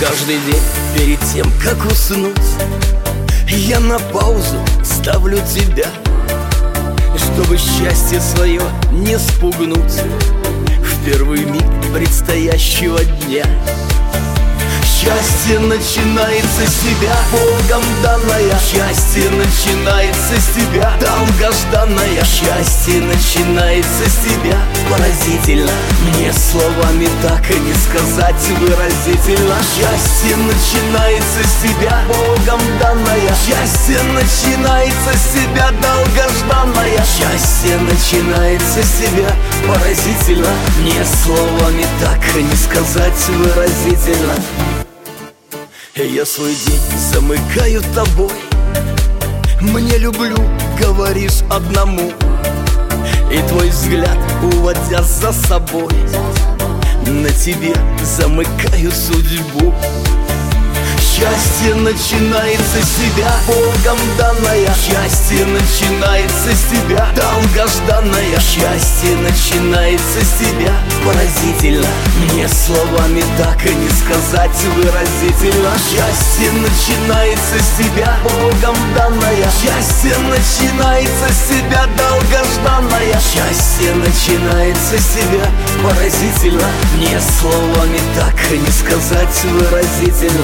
Каждый день перед тем, как уснуть, я на паузу ставлю тебя, чтобы счастье свое не спугнуть в первый миг предстоящего дня. Счастье начинается с тебя, Богом данное. Счастье начинается с тебя, долгожданное. Счастье начинается с тебя, поразительно. Мне словами так и не сказать выразительно. Счастье начинается с тебя, Богом данное. Счастье начинается с тебя, долгожданное. Счастье начинается с тебя, поразительно. Мне словами так и не сказать выразительно. Я свой день замыкаю тобой. Мне люблю, говоришь одному, и твой взгляд, уводя за собой, на тебе замыкаю судьбу. Счастье начинается с тебя, Богом данное. Счастье начинается с тебя, долгожданное. Счастье начинается с тебя, поразительно. Мне словами так и не сказать выразительно. Счастье начинается с тебя, Богом данное. Счастье начинается с тебя, долгожданное. Счастье начинается с тебя, поразительно. Мне словами так и не сказать выразительно.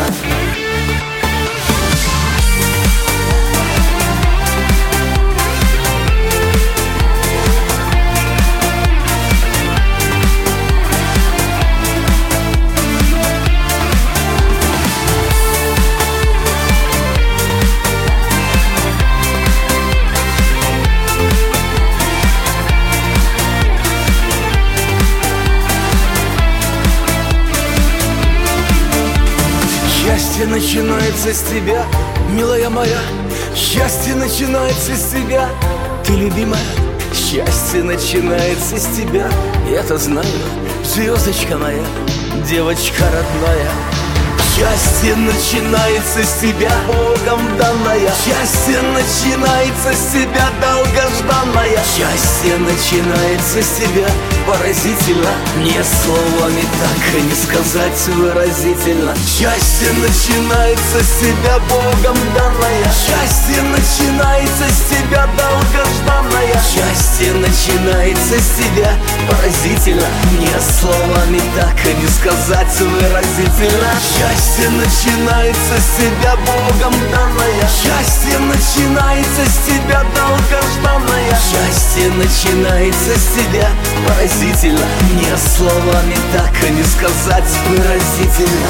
Счастье начинается с тебя, милая моя. Счастье начинается с тебя, ты любимая. Счастье начинается с тебя, я-то знаю, звездочка моя, девочка родная. Счастье начинается с тебя, Богом данное. Счастье начинается с тебя, долгожданное. Счастье начинается с тебя, поразительно. Мне словами так и не сказать выразительно. Счастье начинается с тебя, Богом данное. Счастье начинается с тебя, долгожданное. Счастье начинается с тебя, поразительно. Мне словами так и не сказать выразительно. Счастье начинается с тебя, Богом данное. Счастье начинается с тебя, долгожданное. Счастье начинается с тебя, поразительно. Мне словами так и не сказать выразительно.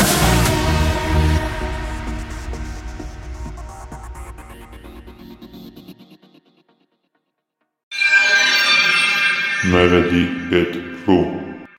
Melody.ru